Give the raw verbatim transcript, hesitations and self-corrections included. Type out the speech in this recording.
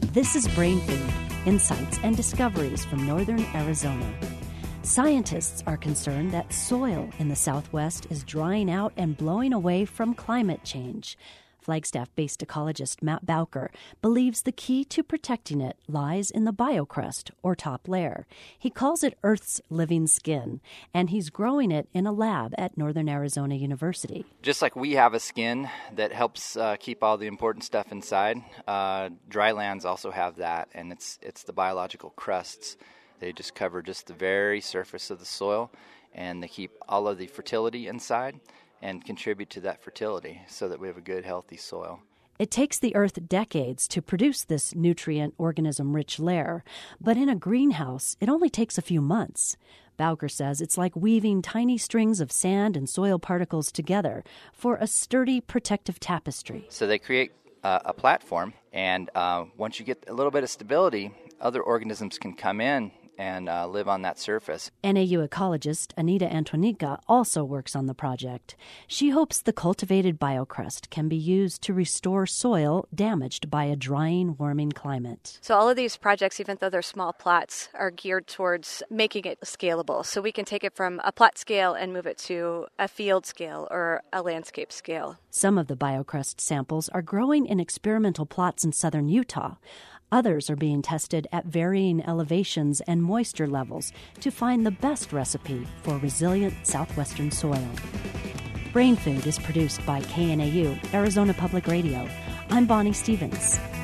This is Brain Food, insights and discoveries from northern Arizona. Scientists are concerned that soil in the Southwest is drying out and blowing away from climate change. Flagstaff-based ecologist Matt Bowker believes the key to protecting it lies in the biocrust, or top layer. He calls it Earth's living skin, and he's growing it in a lab at Northern Arizona University. Just like we have a skin that helps uh, keep all the important stuff inside, uh, dry lands also have that, and it's it's the biological crusts. They just cover just the very surface of the soil, and they keep all of the fertility inside and contribute to that fertility so that we have a good, healthy soil. It takes the Earth decades to produce this nutrient organism-rich layer, but in a greenhouse, it only takes a few months. Bowker says it's like weaving tiny strings of sand and soil particles together for a sturdy, protective tapestry. So they create uh, a platform, and uh, once you get a little bit of stability, other organisms can come in and uh, live on that surface. N A U ecologist Anita Antonica also works on the project. She hopes the cultivated biocrust can be used to restore soil damaged by a drying, warming climate. So all of these projects, even though they're small plots, are geared towards making it scalable. So we can take it from a plot scale and move it to a field scale or a landscape scale. Some of the biocrust samples are growing in experimental plots in southern Utah. Others are being tested at varying elevations and moisture levels to find the best recipe for resilient southwestern soil. Brain Food is produced by K N A U, Arizona Public Radio. I'm Bonnie Stevens.